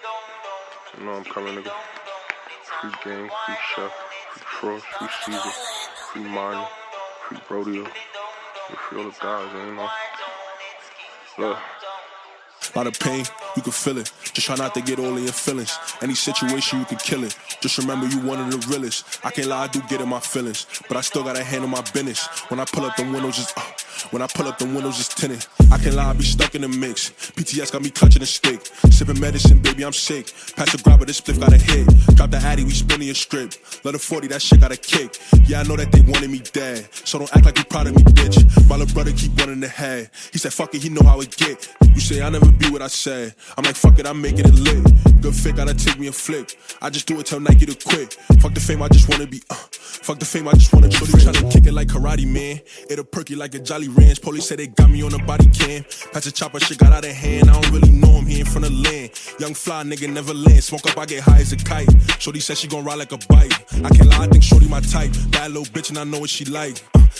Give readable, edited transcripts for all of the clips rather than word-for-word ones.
You know I'm coming, nigga. Free Gang, free Chef, free Troy, free Caesar, free Marty, free Rodeo. We free all the guys, you know. Look. Lot of pain, you can feel it. Just try not to get all in your feelings. Any situation, you can kill it. Just remember you one of the realest. I can't lie, I do get in my feelings, but I still gotta handle my business. When I pull up the windows, just tinted. I can't lie, I be stuck in the mix. PTS got me clutching a stick. Sipping medicine, baby, I'm sick. Pass the grabber, this spliff got a hit. Drop the Addy, we spinning a strip. Let a 40, that shit got a kick. Yeah, I know that they wanted me dead, so don't act like you proud of me, bitch. My little brother keep running the head. He said, fuck it, he know how it get. You say I never be what I said. I'm like, fuck it, I'm making it lit. Good fit, gotta take me a flick. I just do it, tell Nike to quit. Fuck the fame, I just wanna be, fuck the fame, I just wanna chill. They tryna kick it like karate, man. It'll perky like a Jolly Ranch. Police say they got me on a body cam. Patch the chopper, shit got out of hand. I don't really know him, he in front of land. Young fly nigga never land. Smoke up, I get high as a kite. Shorty said she gon' ride like a bike. I can't lie, I think Shorty my type. Bad little bitch and I know what she like.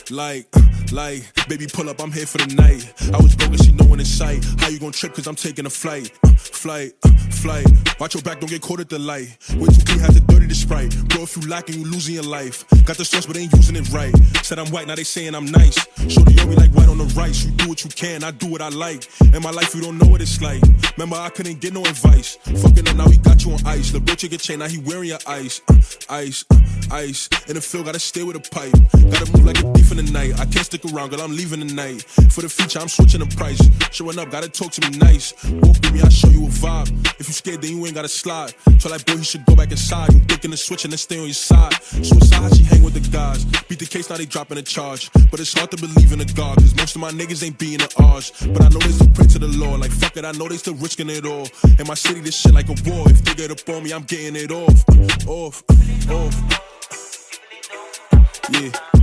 Baby pull up, I'm here for the night. I was broke and she knowin' it's sight. How you gon' trip cause I'm taking a flight? Flight. Watch your back, don't get caught at the light. Way too clean, have to dirty the Sprite. Bro, if you lacking, you losing your life. Got the sauce, but ain't using it right. Said I'm white, now they saying I'm nice. Shorty on me like white on the rice. You do what you can, I do what I like. In my life, you don't know what it's like. Remember, I couldn't get no advice. Fucking up, now he got you on ice. The bitch get chain, now he wearing your ice. Ice. In the field, gotta stay with a pipe. Gotta move like a thief in the night. I can't stick around, girl, I'm leaving tonight. For the future, I'm switching the price. Showing up, gotta talk to me nice. Walk with me, I'll show you a vibe. If you scared, then you ain't gotta slide. Tell that boy he should go back inside. You thinking the switch and then stay on your side. Suicide, she hang with the guys. Beat the case, now they dropping a charge. But it's hard to believe in a God, cause most of my niggas ain't being the ours. But I know they still pray to the Lord. Like fuck it, I know they still risking it all. In my city, this shit like a war. If they get up on me, I'm getting it off. Yeah.